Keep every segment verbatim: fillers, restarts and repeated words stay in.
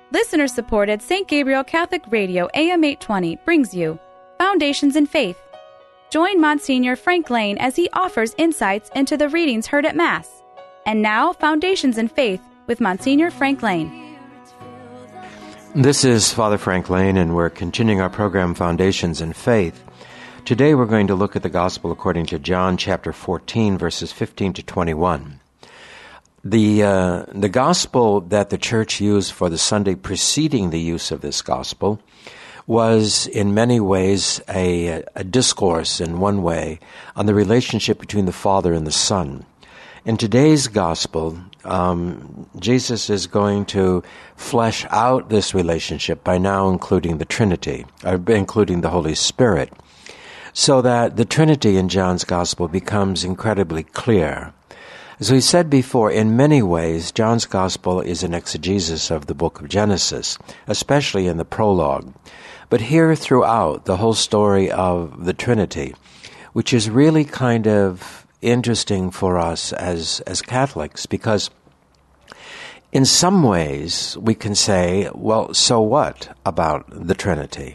Listener-supported Saint Gabriel Catholic Radio A M eight twenty brings you Foundations in Faith. Join Monsignor Frank Lane as he offers insights into the readings heard at Mass. And now, Foundations in Faith with Monsignor Frank Lane. This is Father Frank Lane, and we're continuing our program, Foundations in Faith. Today we're going to look at the Gospel according to John chapter fourteen, verses fifteen to twenty-one. The uh, the gospel that the church used for the Sunday preceding the use of this gospel was in many ways a, a discourse in one way on the relationship between the Father and the Son. In today's gospel, um, Jesus is going to flesh out this relationship by now including the Trinity, or including the Holy Spirit, so that the Trinity in John's gospel becomes incredibly clear. As we said before, in many ways, John's Gospel is an exegesis of the book of Genesis, especially in the prologue. But here throughout, the whole story of the Trinity, which is really kind of interesting for us as, as Catholics, because in some ways we can say, well, so what about the Trinity?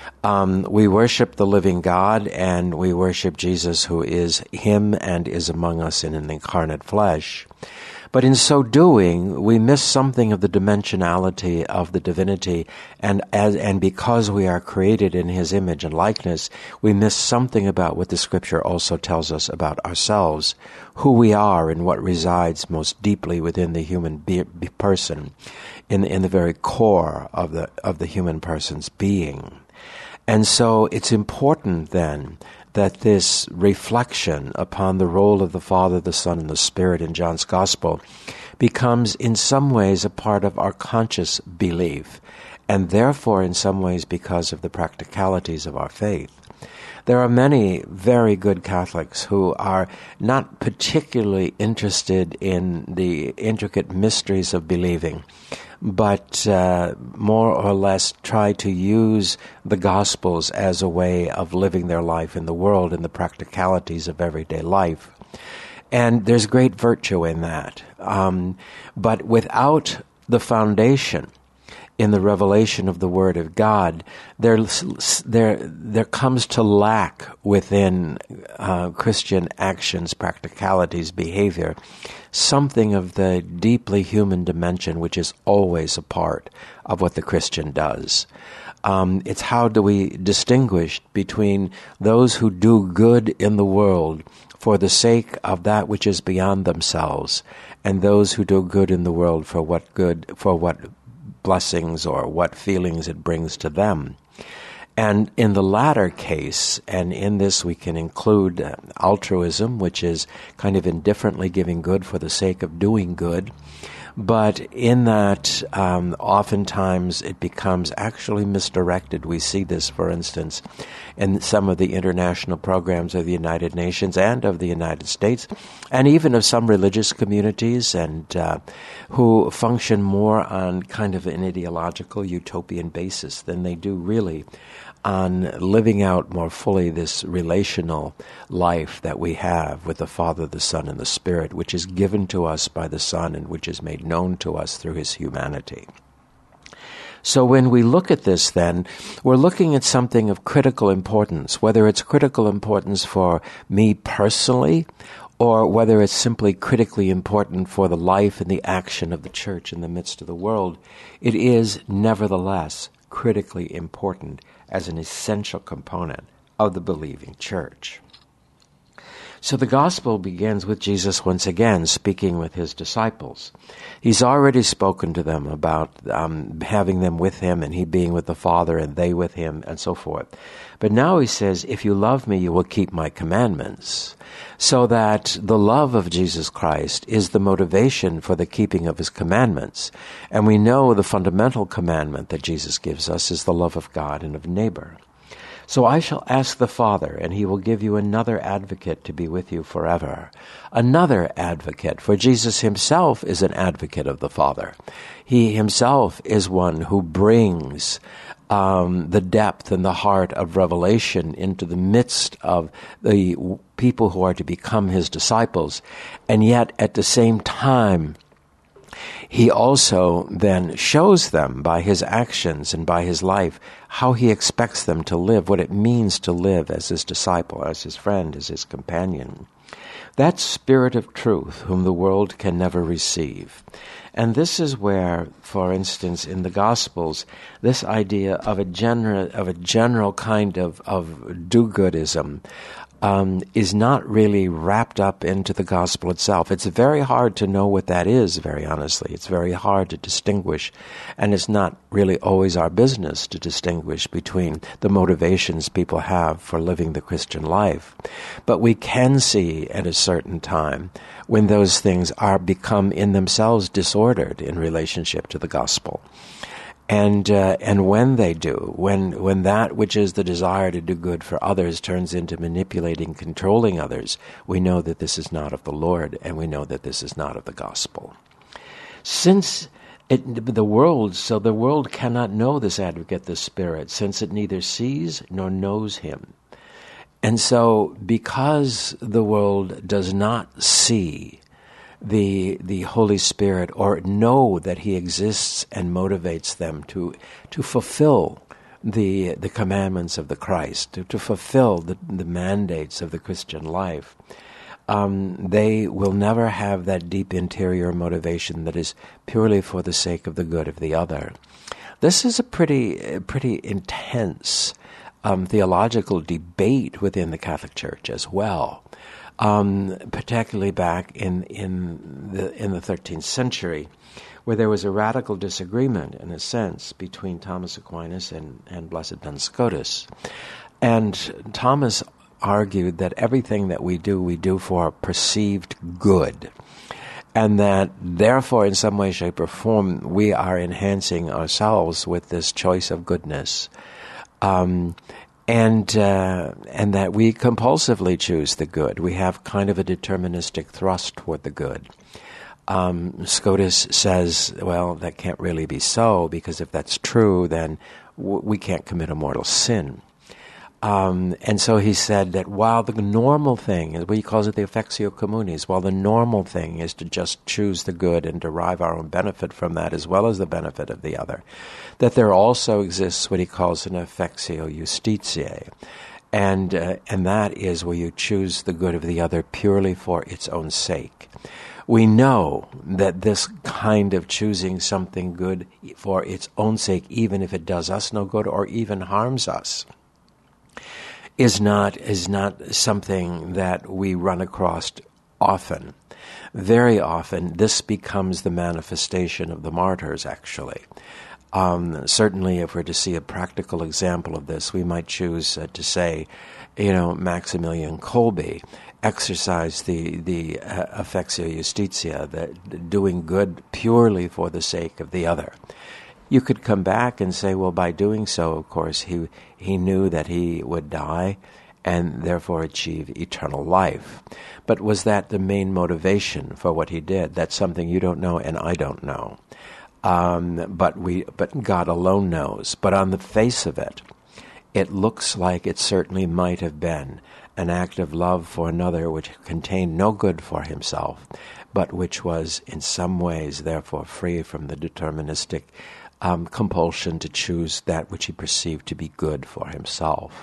Um, we worship the living God, and we worship Jesus, who is Him and is among us in an incarnate flesh. But in so doing, we miss something of the dimensionality of the divinity, and as, and because we are created in His image and likeness, we miss something about what the Scripture also tells us about ourselves, who we are and what resides most deeply within the human be- be person, in, in the very core of the of the human person's being. And so it's important then that this reflection upon the role of the Father, the Son, and the Spirit in John's Gospel becomes in some ways a part of our conscious belief, and therefore in some ways because of the practicalities of our faith. There are many very good Catholics who are not particularly interested in the intricate mysteries of believing, but uh, more or less try to use the Gospels as a way of living their life in the world and the practicalities of everyday life. And there's great virtue in that. Um, but without the foundation in the revelation of the Word of God, there there there comes to lack within uh, Christian actions, practicalities, behavior, something of the deeply human dimension which is always a part of what the Christian does. Um, it's how do we distinguish between those who do good in the world for the sake of that which is beyond themselves, and those who do good in the world for what good for what blessings or what feelings it brings to them. And in the latter case, and in this we can include uh, altruism, which is kind of indifferently giving good for the sake of doing good, but in that um, oftentimes it becomes actually misdirected. We see this, for instance, in some of the international programs of the United Nations and of the United States, and even of some religious communities, and uh, who function more on kind of an ideological utopian basis than they do really on living out more fully this relational life that we have with the Father, the Son, and the Spirit, which is given to us by the Son and which is made known to us through His humanity. So when we look at this then, we're looking at something of critical importance, whether it's critical importance for me personally, or whether it's simply critically important for the life and the action of the Church in the midst of the world. It is nevertheless critically important as an essential component of the believing Church. So the Gospel begins with Jesus once again speaking with His disciples. He's already spoken to them about um, having them with Him and He being with the Father and they with Him and so forth. But now He says, if you love me, you will keep my commandments. So that the love of Jesus Christ is the motivation for the keeping of His commandments. And we know the fundamental commandment that Jesus gives us is the love of God and of neighbor. So I shall ask the Father, and He will give you another advocate to be with you forever. Another advocate, for Jesus Himself is an advocate of the Father. He Himself is one who brings um, the depth and the heart of revelation into the midst of the people who are to become His disciples. And yet, at the same time, He also then shows them by his actions and by his life how he expects them to live, what it means to live as his disciple, as his friend, as his companion. That Spirit of truth whom the world can never receive. And this is where, for instance, in the Gospels, this idea of a general, of a general kind of, of do-goodism um, is not really wrapped up into the Gospel itself. It's very hard to know what that is, very honestly. It's very hard to distinguish, and it's not really always our business to distinguish between the motivations people have for living the Christian life. But we can see at a certain time when those things are become in themselves disordered in relationship to the gospel. And uh, and when they do, when when that which is the desire to do good for others turns into manipulating, controlling others, we know that this is not of the Lord, and we know that this is not of the gospel. Since it, the world, so the world cannot know this advocate, the Spirit, since it neither sees nor knows him. And so, because the world does not see the the Holy Spirit or know that he exists and motivates them to to fulfill the the commandments of the Christ, to, to fulfill the, the mandates of the Christian life, um, they will never have that deep interior motivation that is purely for the sake of the good of the other. This is a pretty pretty intense Um, theological debate within the Catholic Church as well, um, particularly back in in the in the thirteenth century, where there was a radical disagreement, in a sense, between Thomas Aquinas and, and Blessed Duns Scotus. And Thomas argued that everything that we do, we do for perceived good, and that therefore, in some way, shape, or form, we are enhancing ourselves with this choice of goodness. Um, and uh, and that we compulsively choose the good. We have kind of a deterministic thrust toward the good. Um, Scotus says, well, that can't really be so, because if that's true, then w- we can't commit a mortal sin. Um, and so he said that while the normal thing, is what he calls it the affectio communis, while the normal thing is to just choose the good and derive our own benefit from that as well as the benefit of the other, that there also exists what he calls an affectio justitiae. And, uh, and that is where you choose the good of the other purely for its own sake. We know that this kind of choosing something good for its own sake, even if it does us no good or even harms us, is not is not something that we run across often. Very often, this becomes the manifestation of the martyrs, actually. Um, certainly, if we're to see a practical example of this, we might choose uh, to say, you know, Maximilian Kolbe exercised the, the uh, affectio justitia, the, the doing good purely for the sake of the other. You could come back and say, well, by doing so, of course, he he knew that he would die and therefore achieve eternal life. But was that the main motivation for what he did? That's something you don't know and I don't know. Um, but we, but God alone knows. But on the face of it, it looks like it certainly might have been an act of love for another which contained no good for himself, but which was in some ways therefore free from the deterministic Um, compulsion to choose that which he perceived to be good for himself.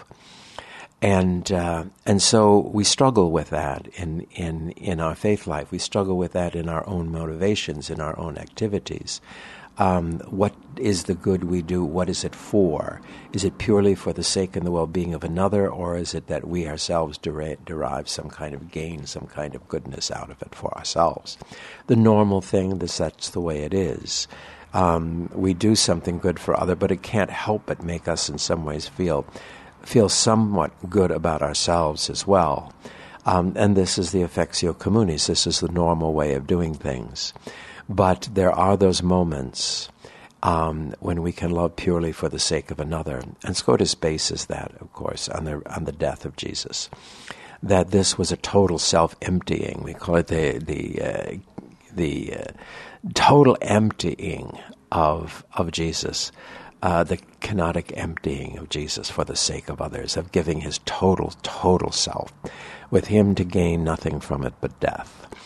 And uh, and so we struggle with that in, in, in our faith life. We struggle with that in our own motivations, in our own activities. Um, what is the good we do? What is it for? Is it purely for the sake and the well-being of another, or is it that we ourselves derive, derive some kind of gain, some kind of goodness out of it for ourselves? The normal thing, this, that's the way it is. Um, we do something good for other, but it can't help but make us in some ways feel feel somewhat good about ourselves as well. Um, and this is the affectio communis. This is the normal way of doing things. But there are those moments um, when we can love purely for the sake of another. And Scotus bases that, of course, on the on the death of Jesus. That this was a total self-emptying. We call it the the uh, the uh, total emptying of of Jesus, uh, the kenotic emptying of Jesus for the sake of others, of giving his total, total self, with him to gain nothing from it but death.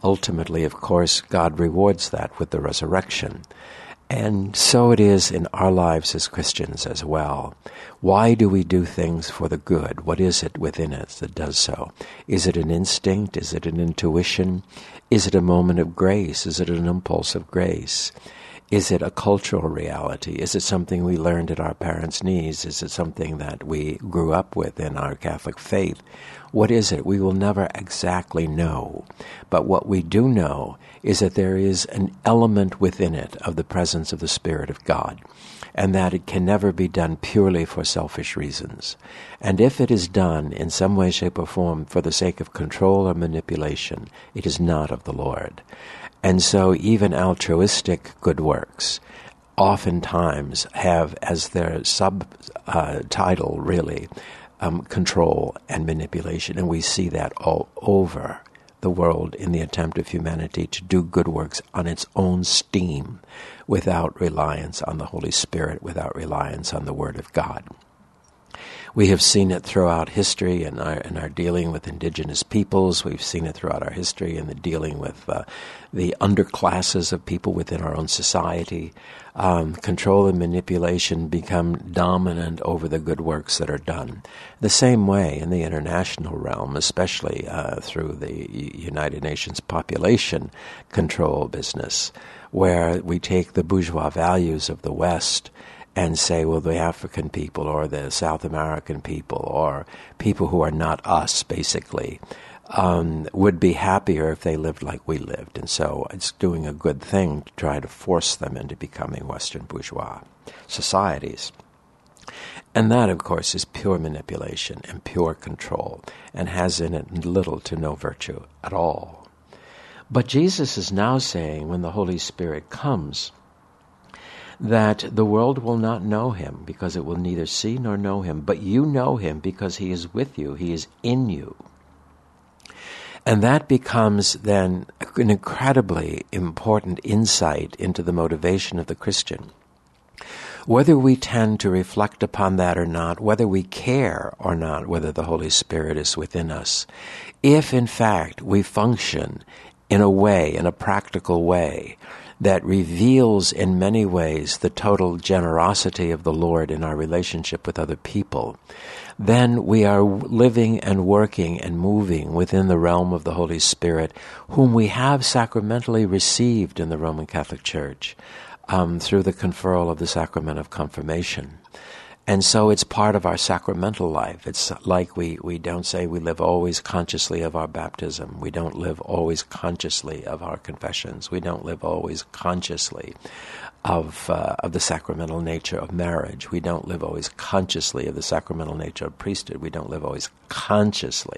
ultimately, of course, God rewards that with the resurrection. And so it is in our lives as Christians as well. Why do we do things for the good? What is it within us that does so? Is it an instinct? Is it an intuition? Is it a moment of grace? Is it an impulse of grace? Is it a cultural reality? Is it something we learned at our parents' knees? Is it something that we grew up with in our Catholic faith? What is it? We will never exactly know. But what we do know is that there is an element within it of the presence of the Spirit of God, and that it can never be done purely for selfish reasons. And if it is done in some way, shape, or form for the sake of control or manipulation, it is not of the Lord. And so even altruistic good works oftentimes have as their subtitle, uh, really, um, control and manipulation. And we see that all over the world in the attempt of humanity to do good works on its own steam without reliance on the Holy Spirit, without reliance on the Word of God. We have seen it throughout history in our, in our dealing with indigenous peoples. We've seen it throughout our history in the dealing with uh, the underclasses of people within our own society. Um, control and manipulation become dominant over the good works that are done. The same way in the international realm, especially uh, through the United Nations population control business, where we take the bourgeois values of the West and say, well, the African people or the South American people or people who are not us, basically, um, would be happier if they lived like we lived. And so it's doing a good thing to try to force them into becoming Western bourgeois societies. And that, of course, is pure manipulation and pure control and has in it little to no virtue at all. But Jesus is now saying, when the Holy Spirit comes, that the world will not know him because it will neither see nor know him, but you know him because he is with you, he is in you. And that becomes then an incredibly important insight into the motivation of the Christian. Whether we tend to reflect upon that or not, whether we care or not whether the Holy Spirit is within us, if in fact we function in a way, in a practical way, that reveals in many ways the total generosity of the Lord in our relationship with other people, then we are living and working and moving within the realm of the Holy Spirit, whom we have sacramentally received in the Roman Catholic Church um, through the conferral of the sacrament of confirmation. And so it's part of our sacramental life. It's like we, we don't say we live always consciously of our baptism. We don't live always consciously of our confessions. We don't live always consciously of uh, of the sacramental nature of marriage. We don't live always consciously of the sacramental nature of priesthood. We don't live always consciously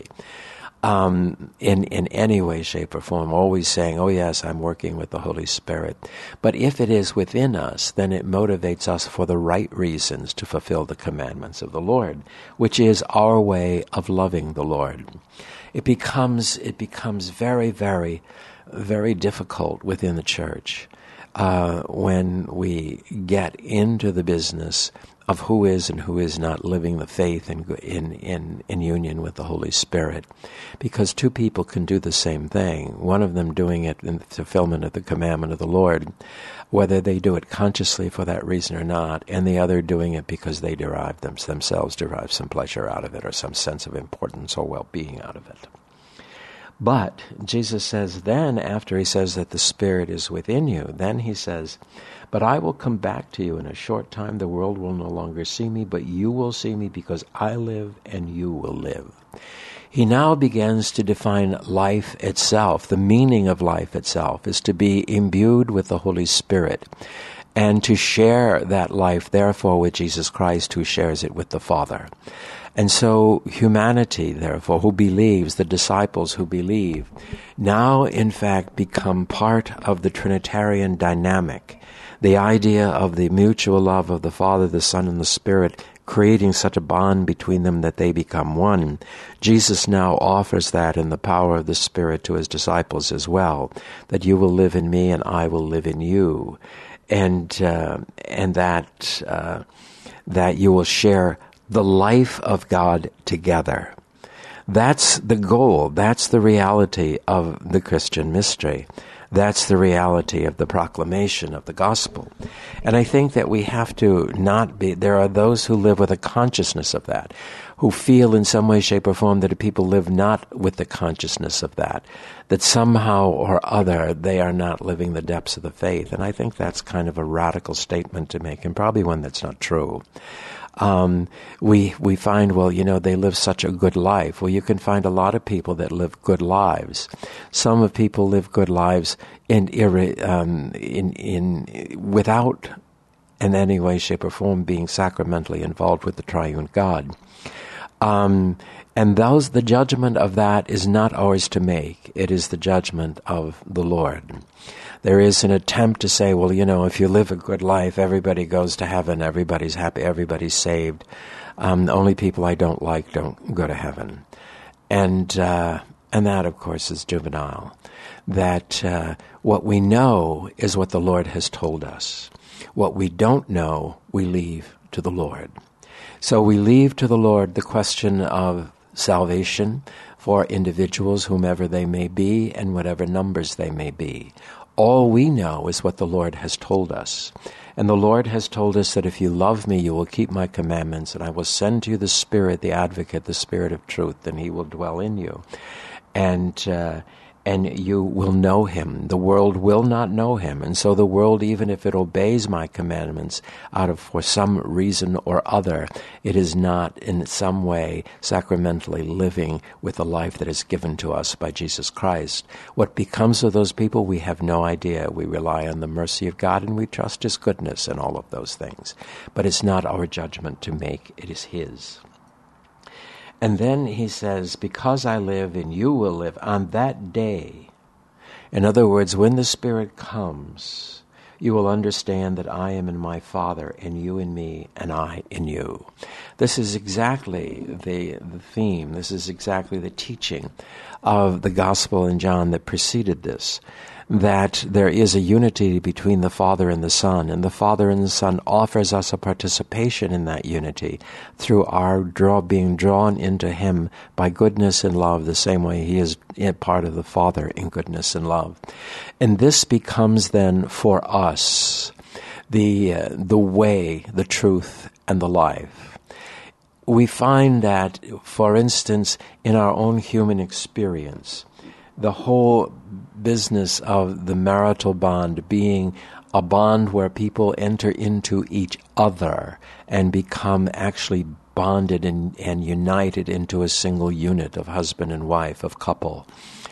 um, in, in any way, shape, or form, always saying, oh yes, I'm working with the Holy Spirit. But if it is within us, then it motivates us for the right reasons to fulfill the commandments of the Lord, which is our way of loving the Lord. It becomes, it becomes very, very, very difficult within the church uh, when we get into the business of who is and who is not living the faith in, in, in, in union with the Holy Spirit. Because two people can do the same thing, one of them doing it in the fulfillment of the commandment of the Lord, whether they do it consciously for that reason or not, and the other doing it because they derive them, themselves derive some pleasure out of it or some sense of importance or well-being out of it. But Jesus says then, after he says that the Spirit is within you, then he says, but I will come back to you in a short time. The world will no longer see me, but you will see me because I live and you will live. He now begins to define life itself. The meaning of life itself is to be imbued with the Holy Spirit and to share that life, therefore, with Jesus Christ, who shares it with the Father. And so humanity, therefore, who believes, the disciples who believe, now in fact become part of the Trinitarian dynamic. The idea of the mutual love of the Father, the Son, and the Spirit creating such a bond between them that they become one. Jesus now offers that in the power of the Spirit to his disciples as well, that you will live in me and I will live in you, and uh, and that uh, that you will share the life of God together. That's the goal. That's the reality of the Christian mystery. That's the reality of the proclamation of the gospel. And I think that we have to not be, there are those who live with a consciousness of that, who feel in some way, shape, or form that people live not with the consciousness of that, that somehow or other they are not living the depths of the faith. And I think that's kind of a radical statement to make, and probably one that's not true. Um, we we find, well, you know, they live such a good life. Well, you can find a lot of people that live good lives. Some of people live good lives in um, in in without, in any way, shape, or form, being sacramentally involved with the triune God. Um, and those, the judgment of that is not ours to make. It is the judgment of the Lord. There is an attempt to say, well, you know, if you live a good life, everybody goes to heaven, everybody's happy, everybody's saved. Um, the only people I don't like don't go to heaven. And uh, and that, of course, is juvenile. That uh, what we know is what the Lord has told us. What we don't know, we leave to the Lord. So we leave to the Lord the question of salvation for individuals, whomever they may be, and whatever numbers they may be. All we know is what the Lord has told us. And the Lord has told us that if you love me, you will keep my commandments, and I will send to you the Spirit, the Advocate, the Spirit of truth, and he will dwell in you. And uh, and you will know him. The world will not know him. And so the world, even if it obeys my commandments out of, for some reason or other, it is not in some way sacramentally living with the life that is given to us by Jesus Christ. What becomes of those people, we have no idea. We rely on the mercy of God and we trust his goodness and all of those things. But it's not our judgment to make. It is his. And then he says, because I live and you will live on that day. In other words, when the Spirit comes, you will understand that I am in my Father, and you in me, and I in you. This is exactly the, the theme. This is exactly the teaching of the gospel in John that preceded this, that there is a unity between the Father and the Son, and the Father and the Son offers us a participation in that unity through our draw, being drawn into him by goodness and love, the same way he is part of the Father in goodness and love. And this becomes then for us the uh, the way, the truth, and the life. We find that, for instance, in our own human experience, the whole business of the marital bond being a bond where people enter into each other and become actually bonded and, and united into a single unit of husband and wife, of couple,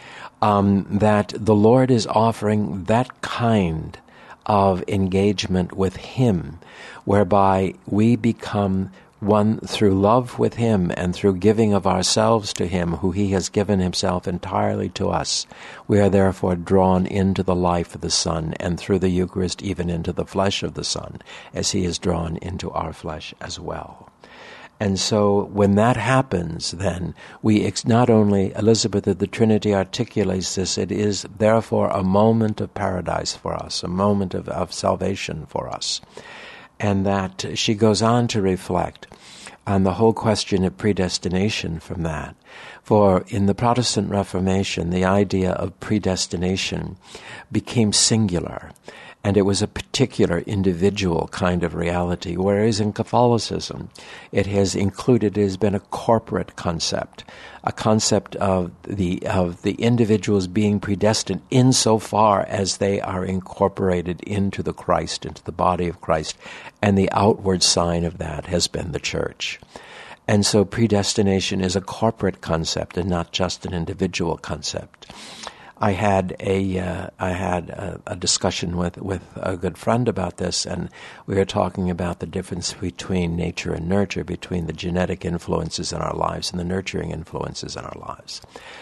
um, that the Lord is offering that kind of engagement with him, whereby we become one through love with him and through giving of ourselves to him, who he has given himself entirely to us. We are therefore drawn into the life of the Son, and through the Eucharist even into the flesh of the Son, as he is drawn into our flesh as well. And so when that happens, then we ex- not only, Elizabeth of the Trinity articulates this, it is therefore a moment of paradise for us, a moment of, of salvation for us. And that she goes on to reflect on the whole question of predestination from that. For in the Protestant Reformation, the idea of predestination became singular, and it was a particular individual kind of reality, whereas in Catholicism, it has included, it has been a corporate concept, a concept of the of the individuals being predestined insofar as they are incorporated into the Christ, into the body of Christ, and the outward sign of that has been the Church. And so predestination is a corporate concept and not just an individual concept. I had a uh, I had a, a discussion with, with a good friend about this, and we were talking about the difference between nature and nurture, between the genetic influences in our lives and the nurturing influences in our lives.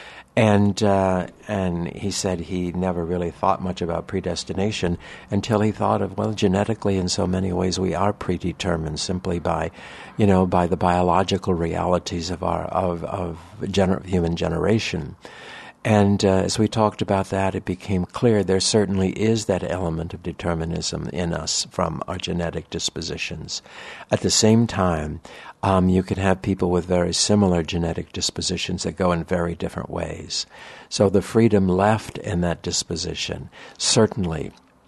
And uh, and he said he never really thought much about predestination until he thought of, well, genetically in so many ways we are predetermined simply by, you know, by the biological realities of our of of gener- human generation. And uh, as we talked about that, it became clear there certainly is that element of determinism in us from our genetic dispositions. At the same time, um, you can have people with very similar genetic dispositions that go in very different ways. So the freedom left in that disposition certainly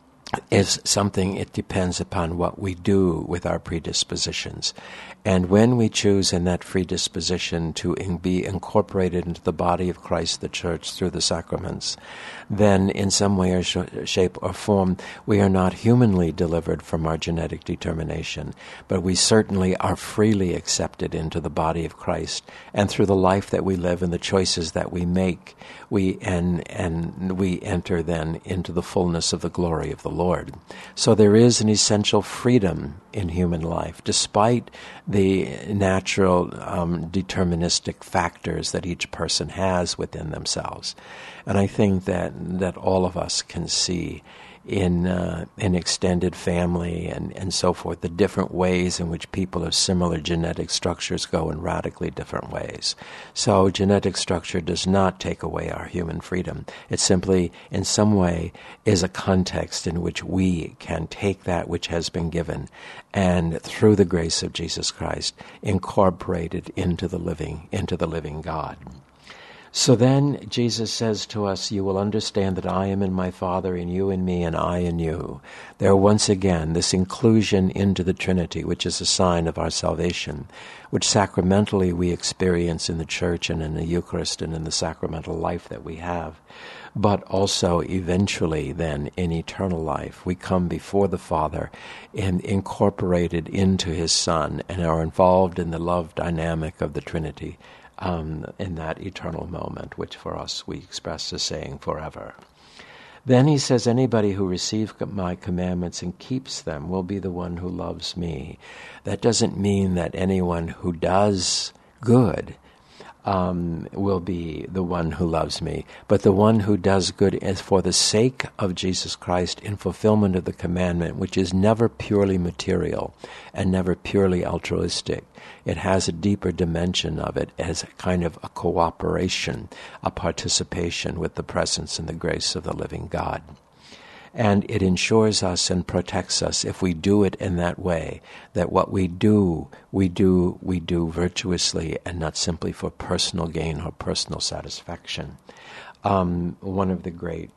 is something, it depends upon what we do with our predispositions. And when we choose in that predisposition to in be incorporated into the body of Christ, the church, through the sacraments, then in some way or sh- shape or form, we are not humanly delivered from our genetic determination, but we certainly are freely accepted into the body of Christ. And through the life that we live and the choices that we make, we and and we enter then into the fullness of the glory of the Lord. So there is an essential freedom in human life, despite the natural um, deterministic factors that each person has within themselves. And I think that that all of us can see in uh, in extended family and, and so forth, the different ways in which people of similar genetic structures go in radically different ways. So genetic structure does not take away our human freedom. It simply, in some way, is a context in which we can take that which has been given and, through the grace of Jesus Christ, incorporate it into the living, into the living God. So then Jesus says to us, you will understand that I am in my Father, and you in me, and I in you. There once again, this inclusion into the Trinity, which is a sign of our salvation, which sacramentally we experience in the Church and in the Eucharist and in the sacramental life that we have. But also eventually then in eternal life, we come before the Father and incorporated into His Son and are involved in the love dynamic of the Trinity. Um, in that eternal moment, which for us we express as saying forever. Then he says, anybody who receives my commandments and keeps them will be the one who loves me. That doesn't mean that anyone who does good um, will be the one who loves me, but the one who does good is for the sake of Jesus Christ in fulfillment of the commandment, which is never purely material and never purely altruistic. It has a deeper dimension of it as a kind of a cooperation, a participation with the presence and the grace of the living God. And it ensures us and protects us if we do it in that way, that what we do, we do, we do virtuously and not simply for personal gain or personal satisfaction. Um, one of the great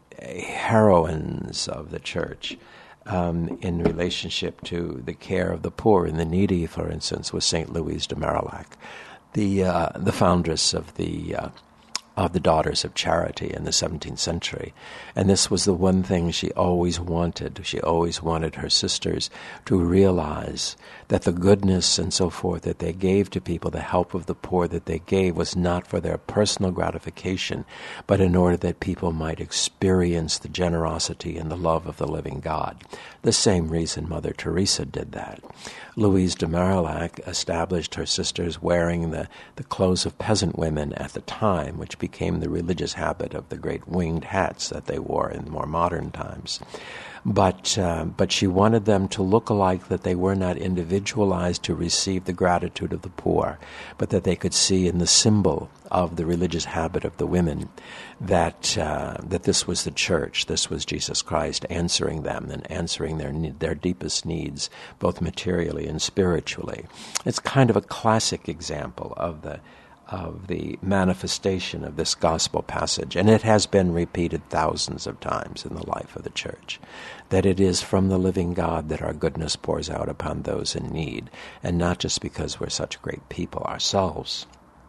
heroines of the Church um, in relationship to the care of the poor and the needy, for instance, was Saint Louise de Marillac, the uh, the foundress of the uh, of the Daughters of Charity in the seventeenth century. And this was the one thing she always wanted. She always wanted her sisters to realize that the goodness and so forth that they gave to people, the help of the poor that they gave, was not for their personal gratification, but in order that people might experience the generosity and the love of the living God. The same reason Mother Teresa did that. Louise de Marillac established her sisters wearing the, the clothes of peasant women at the time, which became the religious habit of the great winged hats that they wore in more modern times. But uh, but she wanted them to look alike, that they were not individualized to receive the gratitude of the poor, but that they could see in the symbol of the religious habit of the women that uh, that this was the Church, this was Jesus Christ answering them and answering their their deepest needs, both materially and spiritually. It's kind of a classic example of the of the manifestation of this gospel passage, and it has been repeated thousands of times in the life of the Church, that it is from the living God that our goodness pours out upon those in need, and not just because we're such great people ourselves.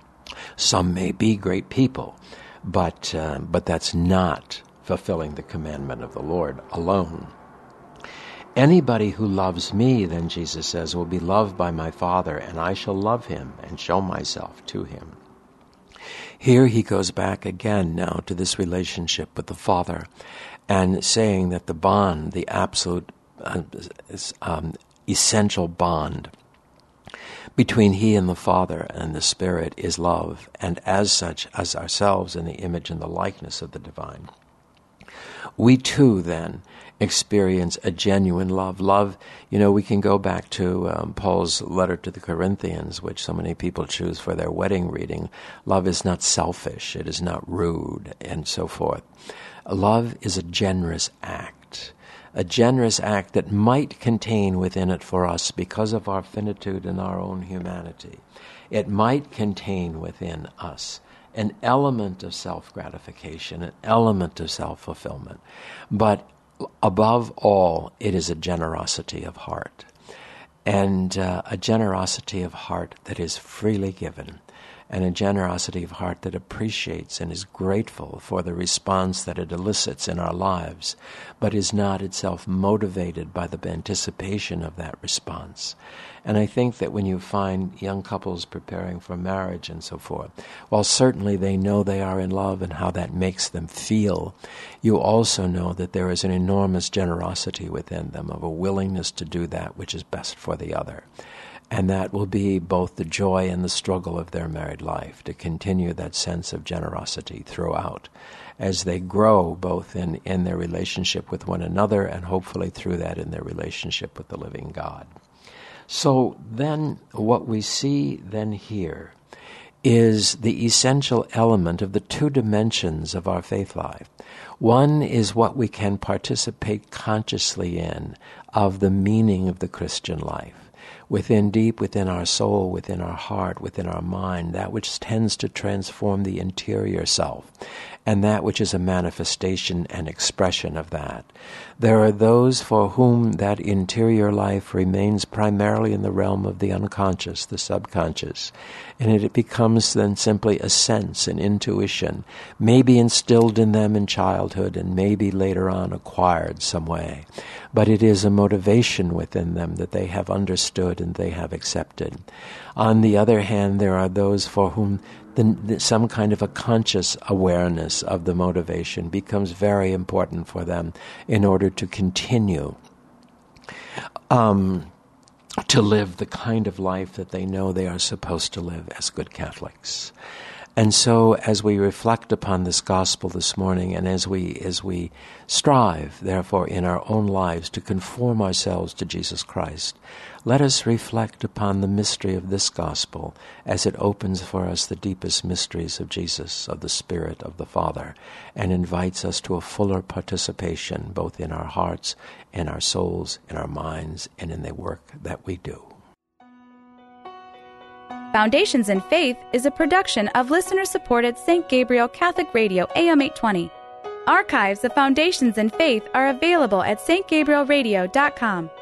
Some may be great people, but uh, but that's not fulfilling the commandment of the Lord alone. Anybody who loves me, then Jesus says, will be loved by my Father, and I shall love him and show myself to him. Here he goes back again now to this relationship with the Father, and saying that the bond, the absolute uh, um, essential bond between he and the Father and the Spirit is love, and as such, as ourselves in the image and the likeness of the divine. We too, then, experience a genuine love. Love, you know, we can go back to um, Paul's letter to the Corinthians, which so many people choose for their wedding reading. Love is not selfish, it is not rude, and so forth. Love is a generous act, a generous act that might contain within it for us, because of our finitude and our own humanity, it might contain within us an element of self-gratification, an element of self-fulfillment. But above all, it is a generosity of heart, and uh, a generosity of heart that is freely given, and a generosity of heart that appreciates and is grateful for the response that it elicits in our lives, but is not itself motivated by the anticipation of that response. And I think that when you find young couples preparing for marriage and so forth, while certainly they know they are in love and how that makes them feel, you also know that there is an enormous generosity within them of a willingness to do that which is best for the other. And that will be both the joy and the struggle of their married life, to continue that sense of generosity throughout, as they grow both in, in their relationship with one another, and hopefully through that in their relationship with the living God. So then what we see then here is the essential element of the two dimensions of our faith life. One is what we can participate consciously in of the meaning of the Christian life. Within, deep within our soul, within our heart, within our mind, that which tends to transform the interior self, and that which is a manifestation and expression of that. There are those for whom that interior life remains primarily in the realm of the unconscious, the subconscious, and it becomes then simply a sense, an intuition, maybe instilled in them in childhood and maybe later on acquired some way. But it is a motivation within them that they have understood and they have accepted. On the other hand, there are those for whom the, the, some kind of a conscious awareness of the motivation becomes very important for them in order to continue um, to live the kind of life that they know they are supposed to live as good Catholics. And so as we reflect upon this gospel this morning, and as we as we strive, therefore, in our own lives to conform ourselves to Jesus Christ, let us reflect upon the mystery of this gospel as it opens for us the deepest mysteries of Jesus, of the Spirit, of the Father, and invites us to a fuller participation both in our hearts, in our souls, in our minds, and in the work that we do. Foundations in Faith is a production of listener-supported Saint Gabriel Catholic Radio A M eight twenty. Archives of Foundations in Faith are available at s t gabriel radio dot com.